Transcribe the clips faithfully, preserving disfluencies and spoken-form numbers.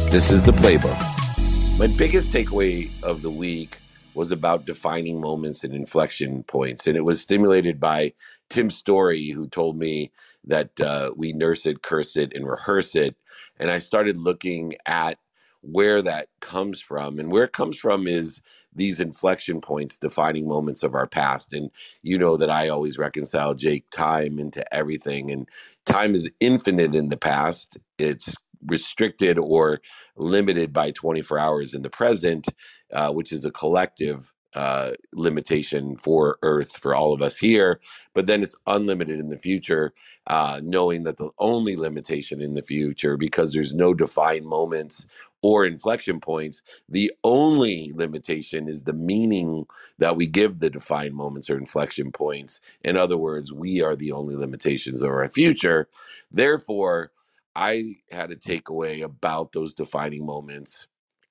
This is the playbook. My biggest takeaway of the week was about defining moments and inflection points. And it was stimulated by Tim Story, who told me that uh, we nurse it, curse it, and rehearse it. And I started looking at where that comes from. And where it comes from is these inflection points, defining moments of our past. And you know that I always reconcile, Jake, time into everything. And time is infinite in the past. It's restricted or limited by twenty-four hours in the present, uh, which is a collective uh, limitation for Earth, for all of us here. But then it's unlimited in the future, uh, knowing that the only limitation in the future, because there's no defined moments or inflection points, the only limitation is the meaning that we give the defined moments or inflection points. In other words, we are the only limitations of our future. Therefore, I had a takeaway about those defining moments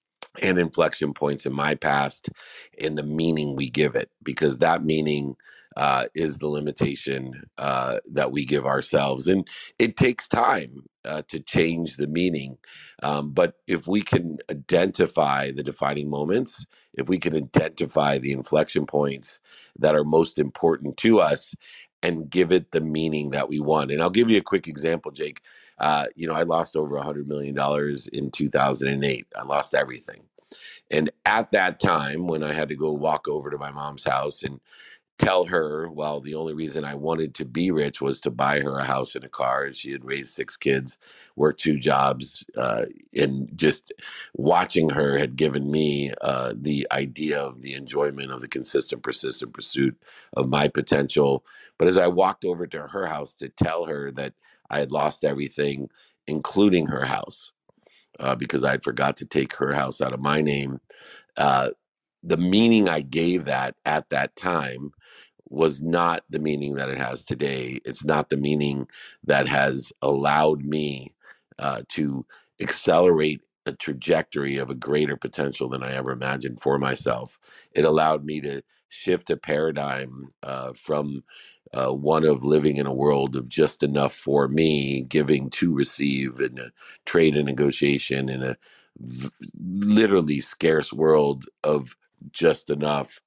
and inflection points in my past and the meaning we give it, because that meaning uh, is the limitation uh, that we give ourselves. And it takes time uh, to change the meaning. Um, but if we can identify the defining moments, if we can identify the inflection points that are most important to us, and give it the meaning that we want. And I'll give you a quick example, Jake. Uh, you know, I lost over one hundred million dollars in two thousand eight. I lost everything. And at that time, when I had to go walk over to my mom's house and tell her, well, the only reason I wanted to be rich was to buy her a house and a car. And she had raised six kids, worked two jobs, uh, and just watching her had given me uh, the idea of the enjoyment of the consistent, persistent pursuit of my potential. But as I walked over to her house to tell her that I had lost everything, including her house, uh, because I forgot to take her house out of my name, uh, the meaning I gave that at that time was not the meaning that it has today. It's not the meaning that has allowed me uh, to accelerate a trajectory of a greater potential than I ever imagined for myself. It allowed me to shift a paradigm uh, from uh, one of living in a world of just enough for me, giving to receive, in a trade and negotiation, in a v- literally scarce world of just enough,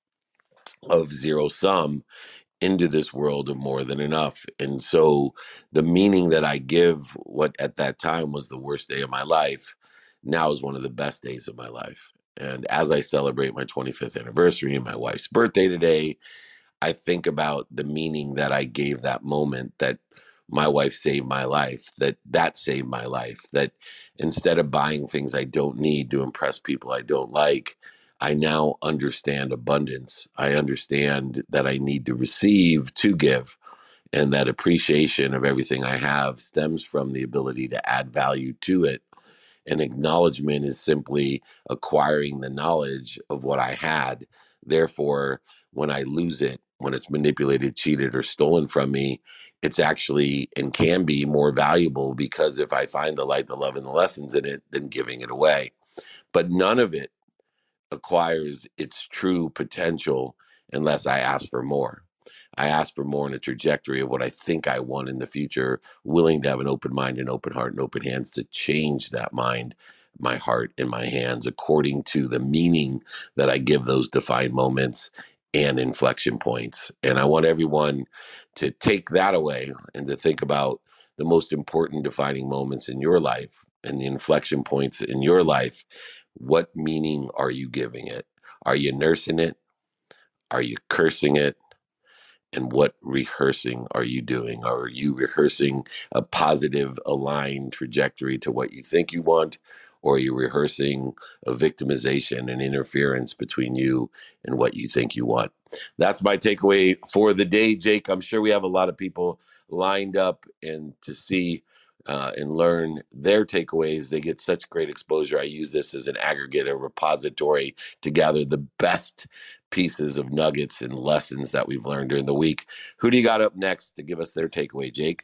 of zero sum, into this world of more than enough. And so the meaning that I give what at that time was the worst day of my life now is one of the best days of my life. And as I celebrate my twenty-fifth anniversary and my wife's birthday today, I think about the meaning that I gave that moment, that my wife saved my life, that that saved my life, that instead of buying things I don't need to impress people I don't like, I now understand abundance. I understand that I need to receive to give, and that appreciation of everything I have stems from the ability to add value to it. And acknowledgement is simply acquiring the knowledge of what I had. Therefore, when I lose it, when it's manipulated, cheated, or stolen from me, it's actually and can be more valuable, because if I find the light, the love, and the lessons in it, then giving it away. But none of it acquires its true potential unless I ask for more. I ask for more in a trajectory of what I think I want in the future, willing to have an open mind and open heart and open hands to change that mind, my heart, and my hands according to the meaning that I give those defined moments and inflection points. And I want everyone to take that away and to think about the most important defining moments in your life and the inflection points in your life. What meaning are you giving it? Are you nursing it? Are you cursing it? And what rehearsing are you doing? Are you rehearsing a positive, aligned trajectory to what you think you want? Or are you rehearsing a victimization and interference between you and what you think you want? That's my takeaway for the day, Jake. I'm sure we have a lot of people lined up and to see uh, and learn their takeaways. They get such great exposure. I use this as an aggregate, a repository to gather the best pieces of nuggets and lessons that we've learned during the week. Who do you got up next to give us their takeaway, Jake?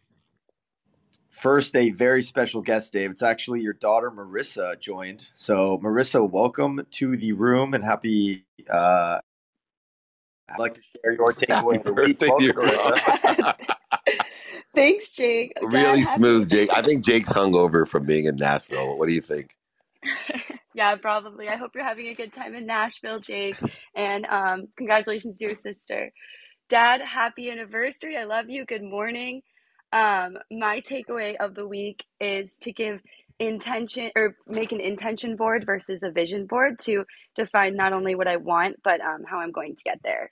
First, a very special guest, Dave. It's actually your daughter, Marissa, joined. So, Marissa, welcome to the room and happy. Uh, I'd like to share your takeaway of the week. Welcome, Marissa. Thanks, Jake. Really Dad, smooth, happy- Jake. I think Jake's hungover from being in Nashville. What do you think? Yeah, probably. I hope you're having a good time in Nashville, Jake. And um, congratulations to your sister. Dad, happy anniversary. I love you. Good morning. Um, my takeaway of the week is to give intention or make an intention board versus a vision board to define not only what I want, but um, how I'm going to get there.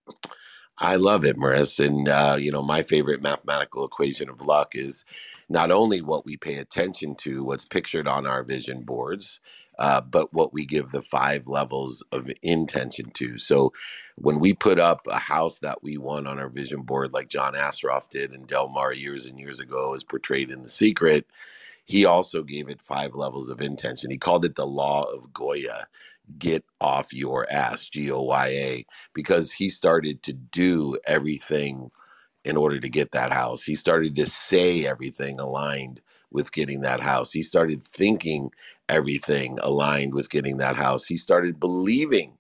I love it, Marissa. And, uh, you know, my favorite mathematical equation of luck is not only what we pay attention to, what's pictured on our vision boards, uh, but what we give the five levels of intention to. So when we put up a house that we want on our vision board, like John Assaraf did in Del Mar years and years ago, as portrayed in The Secret, he also gave it five levels of intention. He called it the law of Goya. Get off your ass, G O Y A, because he started to do everything in order to get that house. He started to say everything aligned with getting that house. He started thinking everything aligned with getting that house. He started believing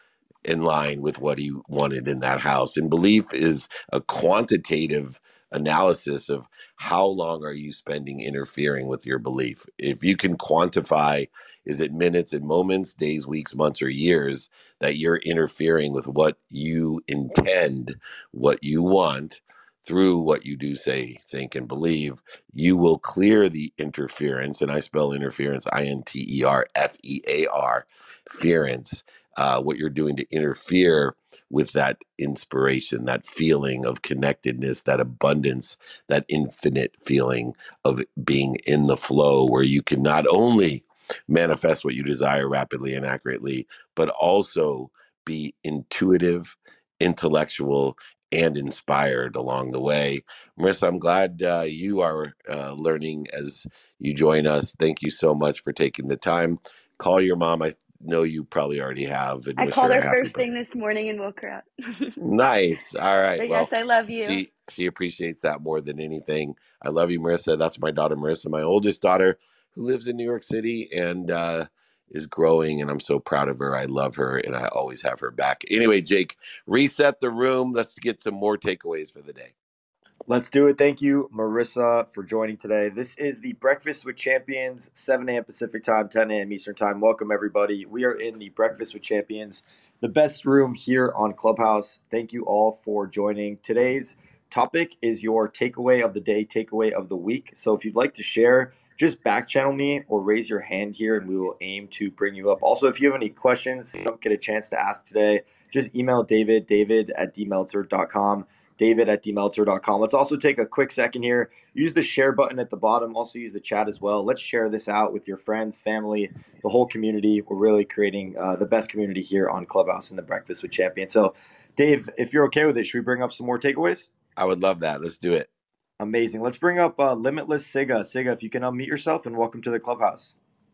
in line with what he wanted in that house. And belief is a quantitative analysis of how long are you spending interfering with your belief. If you can quantify, is it minutes and moments, days, weeks, months, or years that you're interfering with what you intend, what you want, through what you do, say, think, and believe, you will clear the interference. And I spell interference I N T E R F E A R, ference. Uh, what you're doing to interfere with that inspiration, that feeling of connectedness, that abundance, that infinite feeling of being in the flow, where you can not only manifest what you desire rapidly and accurately, but also be intuitive, intellectual, and inspired along the way. Marissa, I'm glad uh, you are uh, learning as you join us. Thank you so much for taking the time. Call your mom. I know you probably already have, and I wish called her a her happy first birthday. thing this morning and woke her up. Nice. All right. But Well, yes, I love you. she she appreciates that more than anything. I love you, Marissa. That's my daughter, Marissa, my oldest daughter, who lives in New York City and uh, is growing, and I'm so proud of her. I love her, and I always have her back. Anyway, Jake, reset the room. Let's get some more takeaways for the day. Let's do it. Thank you, Marissa, for joining today. This is the Breakfast with Champions, seven a.m. Pacific time, ten a.m. Eastern time. Welcome, everybody. We are in the Breakfast with Champions, the best room here on Clubhouse. Thank you all for joining. Today's topic is your takeaway of the day, takeaway of the week. So if you'd like to share, just back channel me or raise your hand here, and we will aim to bring you up. Also, if you have any questions you don't get a chance to ask today, just email David, david at d meltzer dot com. David at d meltzer dot com. Let's also take a quick second here. Use the share button at the bottom. Also use the chat as well. Let's share this out with your friends, family, the whole community. We're really creating uh, the best community here on Clubhouse and the Breakfast with Champions. So, Dave, if you're okay with it, should we bring up some more takeaways? I would love that. Let's do it. Amazing. Let's bring up uh, Limitless Siga. Siga, if you can unmute yourself, and welcome to the Clubhouse.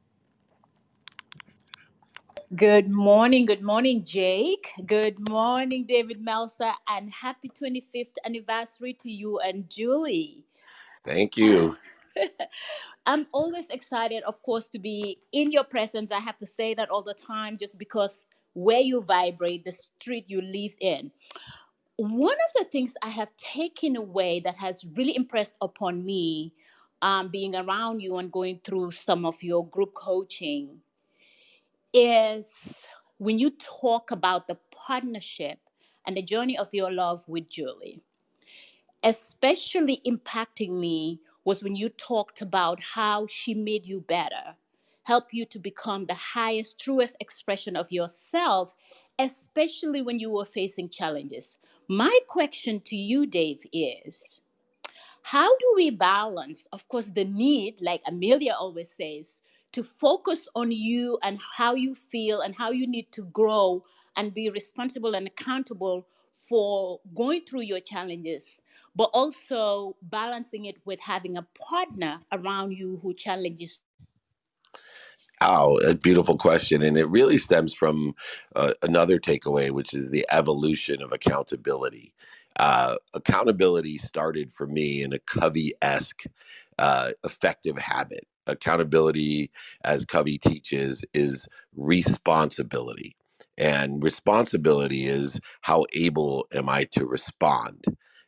Good morning. Good morning, Jake. Good morning, David Meltzer, and happy twenty-fifth anniversary to you and Julie. Thank you. I'm always excited, of course, to be in your presence. I have to say that all the time, just because where you vibrate, the street you live in. One of the things I have taken away that has really impressed upon me, um, being around you and going through some of your group coaching, is when you talk about the partnership and the journey of your love with Julie. Especially impacting me was when you talked about how she made you better, helped you to become the highest, truest expression of yourself, especially when you were facing challenges. My question to you, Dave, is how do we balance, of course, the need, like Amelia always says, to focus on you and how you feel and how you need to grow and be responsible and accountable for going through your challenges, but also balancing it with having a partner around you who challenges? Oh, a beautiful question. And it really stems from uh, another takeaway, which is the evolution of accountability. Uh, accountability started for me in a Covey-esque uh, effective habit. Accountability, as Covey teaches, is responsibility. And responsibility is how able am I to respond?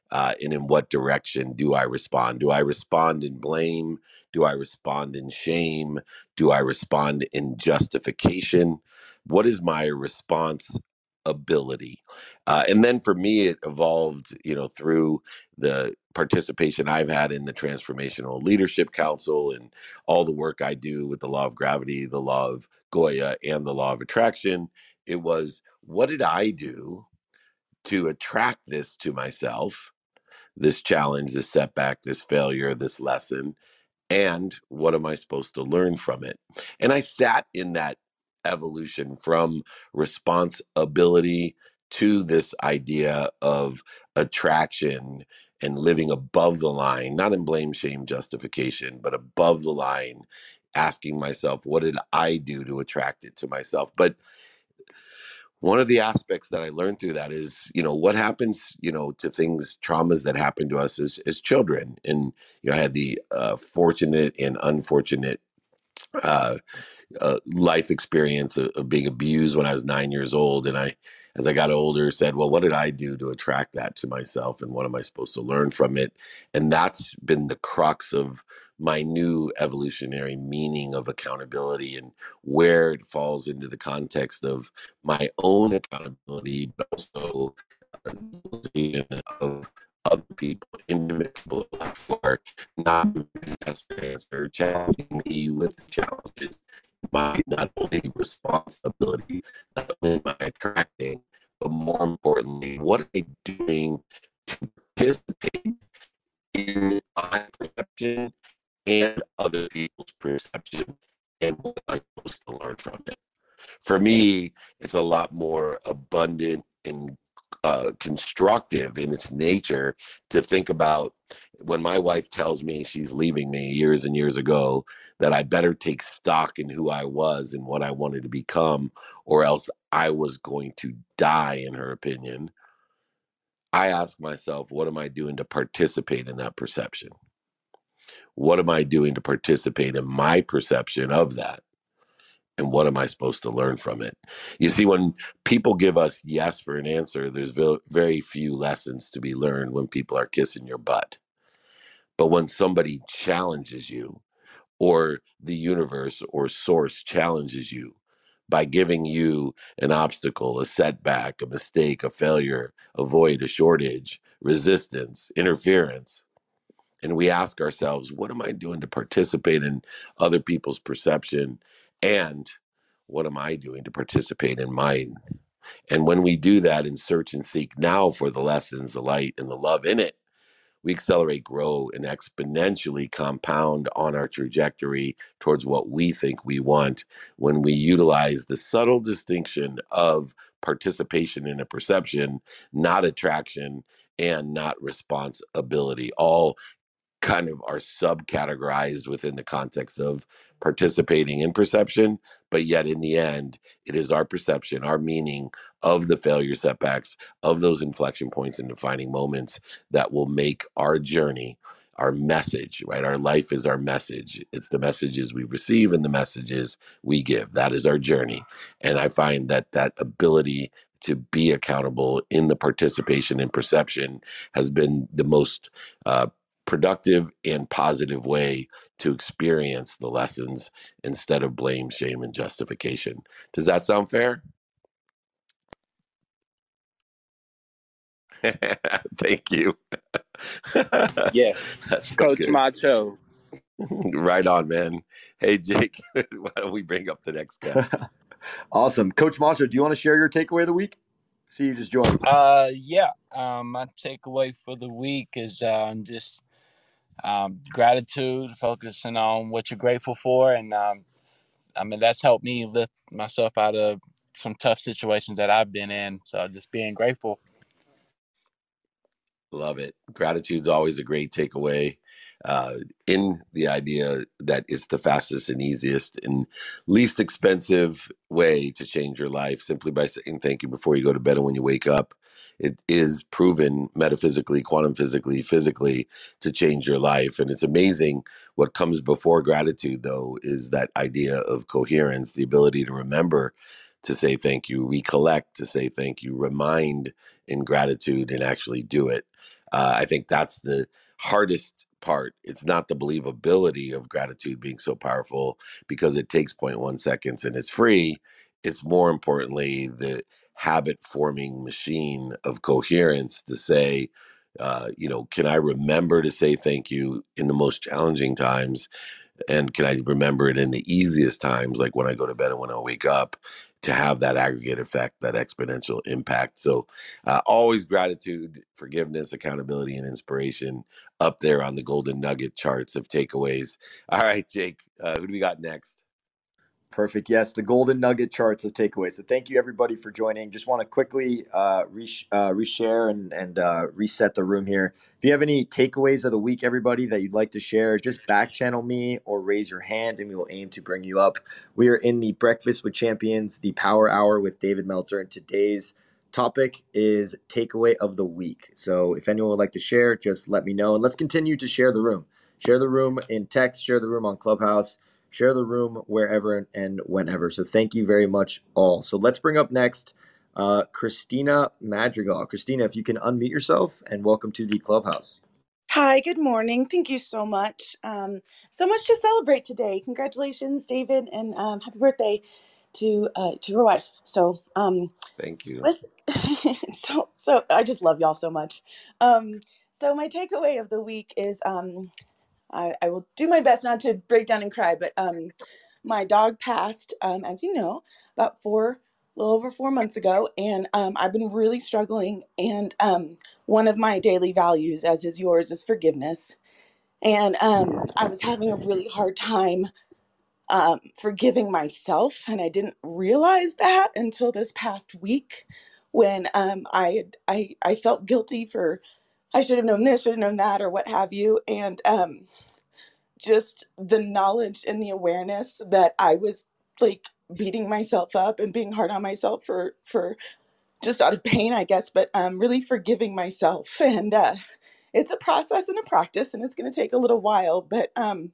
Uh, and in what direction do I respond? Do I respond in blame? Do I respond in shame? Do I respond in justification? What is my response ability? Uh, and then for me, it evolved, you know, through the participation I've had in the Transformational Leadership Council and all the work I do with the law of gravity, the law of Goya, and the law of attraction. It was, what did I do to attract this to myself? This challenge, this setback, this failure, this lesson, and what am I supposed to learn from it? And I sat in that evolution from responsibility to this idea of attraction and living above the line, not in blame, shame, justification, but above the line, asking myself, what did I do to attract it to myself? But one of the aspects that I learned through that is, you know, what happens, you know, to things, traumas that happen to us as, as children. And, you know, I had the uh, fortunate and unfortunate uh, uh, life experience of, of being abused when I was nine years old. And I, as I got older, said, well, what did I do to attract that to myself? And what am I supposed to learn from it? And that's been the crux of my new evolutionary meaning of accountability and where it falls into the context of my own accountability, but also of other people, individuals who are not the best answer, challenging me with the challenges. My not only responsibility, not only am I attracting, but more importantly, what am I doing to participate in my perception and other people's perception, and what am I supposed to learn from it? For me, it's a lot more abundant and uh, constructive in its nature to think about when my wife tells me she's leaving me years and years ago, that I better take stock in who I was and what I wanted to become, or else I was going to die, in her opinion. I ask myself, what am I doing to participate in that perception? What am I doing to participate in my perception of that? And what am I supposed to learn from it? You see, when people give us yes for an answer, there's very few lessons to be learned when people are kissing your butt. But when somebody challenges you, or the universe or source challenges you by giving you an obstacle, a setback, a mistake, a failure, a void, a shortage, resistance, interference, and we ask ourselves, what am I doing to participate in other people's perception? And what am I doing to participate in mine? And when we do that and search and seek now for the lessons, the light, and the love in it, we accelerate, grow, and exponentially compound on our trajectory towards what we think we want when we utilize the subtle distinction of participation in a perception, not attraction, and not responsibility. All kind of are subcategorized within the context of participating in perception, but yet in the end, it is our perception, our meaning of the failure setbacks, of those inflection points and defining moments that will make our journey, our message, right? Our life is our message. It's the messages we receive and the messages we give. That is our journey. And I find that that ability to be accountable in the participation in perception has been the most uh, productive and positive way to experience the lessons instead of blame, shame, and justification. Does that sound fair? Thank you. Yes, That's so Coach good. Macho. Right on, man. Hey, Jake, why don't we bring up the next guest? Awesome. Coach Macho, do you want to share your takeaway of the week? See, you just joined. Uh, yeah. Um, my takeaway for the week is um, just um, gratitude, focusing on what you're grateful for, and um, I mean that's helped me lift myself out of some tough situations that I've been in. So just being grateful. Love it. Gratitude's always a great takeaway uh, in the idea that it's the fastest and easiest and least expensive way to change your life, simply by saying thank you before you go to bed and when you wake up. It is proven metaphysically, quantum physically, physically to change your life. And it's amazing what comes before gratitude, though, is that idea of coherence, the ability to remember to say thank you, recollect to say thank you, remind in gratitude, and actually do it. Uh, I think that's the hardest part. It's not the believability of gratitude being so powerful because it takes zero point one seconds and it's free. It's more importantly the habit forming machine of coherence to say, uh, you know, can I remember to say thank you in the most challenging times? And can I remember it in the easiest times, like when I go to bed and when I wake up, to have that aggregate effect, that exponential impact? So uh, always gratitude, forgiveness, accountability, and inspiration up there on the golden nugget charts of takeaways. All right, Jake, uh, who do we got next? Perfect. Yes, the golden nugget charts of takeaways. So thank you everybody for joining. Just want to quickly uh, re- uh, reshare and, and uh, reset the room here. If you have any takeaways of the week, everybody, that you'd like to share, just back channel me or raise your hand and we will aim to bring you up. We are in the Breakfast with Champions, the Power Hour with David Meltzer, and today's topic is takeaway of the week. So if anyone would like to share, just let me know. And let's continue to share the room. Share the room in text, share the room on Clubhouse. Share the room wherever and whenever. So thank you very much all. So let's bring up next uh, Christina Madrigal. Christina, if you can unmute yourself, and welcome to the Clubhouse. Hi, good morning. Thank you so much. Um, so much to celebrate today. Congratulations, David, and um, happy birthday to uh, to your wife. So um, thank you. With so so I just love y'all so much. Um, so my takeaway of the week is um, I, I will do my best not to break down and cry, but um, my dog passed, um, as you know, about four, a little over four months ago, and um, I've been really struggling. And um, one of my daily values, as is yours, is forgiveness. And um, I was having a really hard time um, forgiving myself, and I didn't realize that until this past week, when um, I, I I felt guilty for I should have known this, should have known that, or what have you, and um, just the knowledge and the awareness that I was like beating myself up and being hard on myself for for just out of pain, I guess, but um, really forgiving myself. And uh, it's a process and a practice, and it's going to take a little while, but um,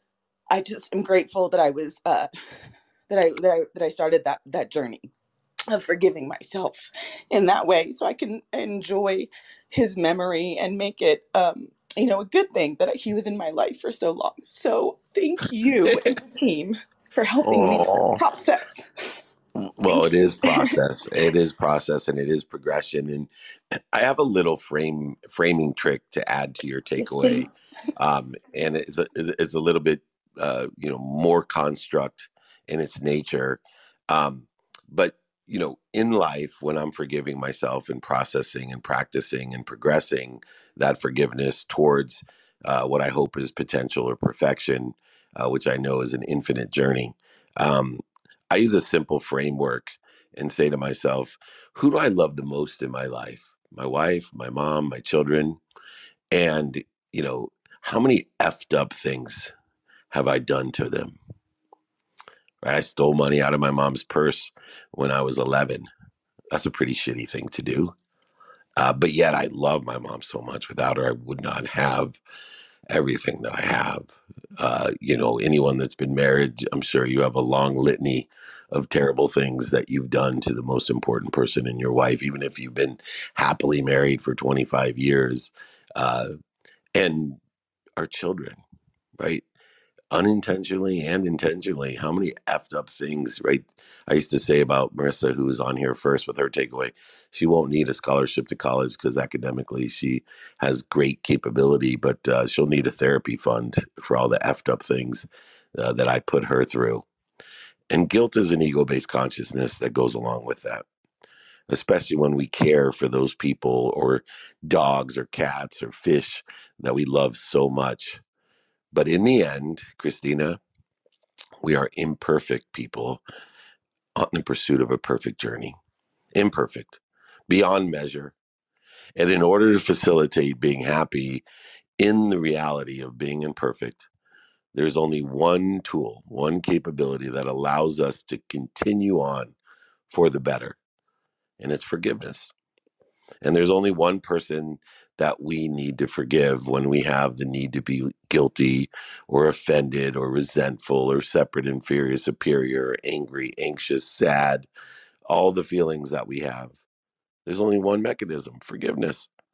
I just am grateful that I was uh, that I that I that I started that that journey of forgiving myself in that way, so I can enjoy his memory and make it um, you know, a good thing that he was in my life for so long. So thank you and the team for helping me with the process. Well, it is process. It is process, and it is progression. And I have a little frame framing trick to add to your takeaway, yes, um, and it's a, it's a little bit uh, you know, more construct in its nature. Um, but you know, in life, when I'm forgiving myself and processing and practicing and progressing that forgiveness towards uh, what I hope is potential or perfection, uh, which I know is an infinite journey. Um, I use a simple framework and say to myself, who do I love the most in my life? My wife, my mom, my children. And, you know, how many effed up things have I done to them? Right? I stole money out of my mom's purse when I was eleven. That's a pretty shitty thing to do. Uh, but yet I love my mom so much. Without her, I would not have everything that I have. Uh, you know, anyone that's been married, I'm sure you have a long litany of terrible things that you've done to the most important person in your life, even if you've been happily married for twenty-five years. Uh, and our children, right? Unintentionally and intentionally, how many effed up things, right? I used to say about Marissa, who was on here first with her takeaway, she won't need a scholarship to college because academically she has great capability, but uh, she'll need a therapy fund for all the effed up things uh, that I put her through. And guilt is an ego-based consciousness that goes along with that, especially when we care for those people or dogs or cats or fish that we love so much. But in the end, Christina, we are imperfect people on the pursuit of a perfect journey. Imperfect, beyond measure. And in order to facilitate being happy in the reality of being imperfect, there's only one tool, one capability that allows us to continue on for the better, and it's forgiveness. And there's only one person that we need to forgive when we have the need to be guilty or offended or resentful or separate, inferior, superior, angry, anxious, sad, all the feelings that we have. There's only one mechanism, forgiveness.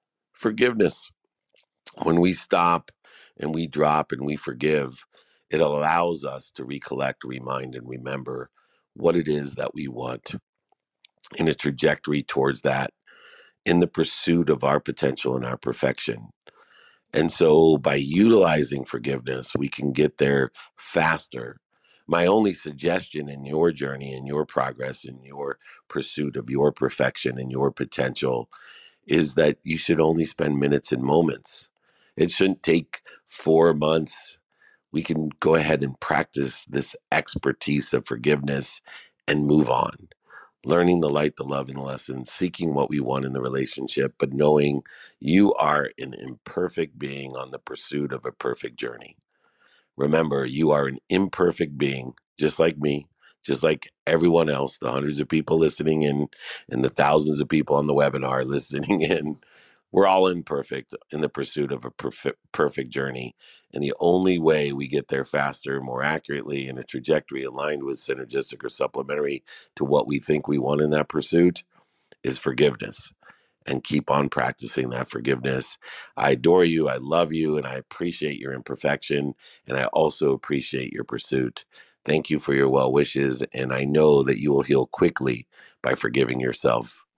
forgiveness. When we stop and we drop and we forgive, it allows us to recollect, remind, and remember what it is that we want in a trajectory towards that, in the pursuit of our potential and our perfection. And so by utilizing forgiveness, we can get there faster. My only suggestion in your journey, in your progress, in your pursuit of your perfection and your potential is that you should only spend minutes and moments. It shouldn't take four months. We can go ahead and practice this expertise of forgiveness and move on. Learning the light, the love, and the lesson, seeking what we want in the relationship, but knowing you are an imperfect being on the pursuit of a perfect journey. Remember, you are an imperfect being, just like me, just like everyone else, the hundreds of people listening in and the thousands of people on the webinar listening in. We're all imperfect in the pursuit of a perfect, perfect journey. And the only way we get there faster, more accurately, in a trajectory aligned with synergistic or supplementary to what we think we want in that pursuit is forgiveness. And keep on practicing that forgiveness. I adore you. I love you. And I appreciate your imperfection. And I also appreciate your pursuit. Thank you for your well wishes. And I know that you will heal quickly by forgiving yourself.